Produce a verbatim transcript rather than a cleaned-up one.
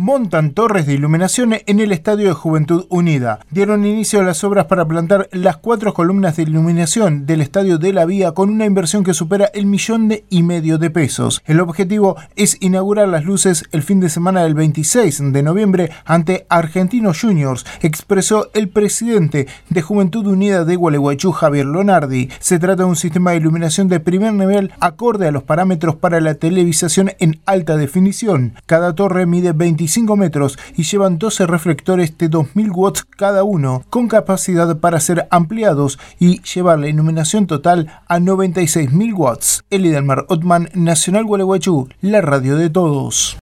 montan torres de iluminación en el Estadio de Juventud Unida. Dieron inicio a las obras para plantar las cuatro columnas de iluminación del Estadio de la Vía con una inversión que supera el millón de y medio de pesos. El objetivo es inaugurar las luces el fin de semana del veintiséis de noviembre ante Argentinos Juniors, expresó el presidente de Juventud Unida de Gualeguaychú, Javier Lonardi. Se trata de un sistema de iluminación de primer nivel acorde a los parámetros para la televisación en alta definición. Cada torre mide veinticinco metros y llevan doce reflectores de dos mil watts cada uno, con capacidad para ser ampliados y llevar la iluminación total a noventa y seis mil watts. Elidelmar Otman, Nacional Gualeguaychú, la radio de todos.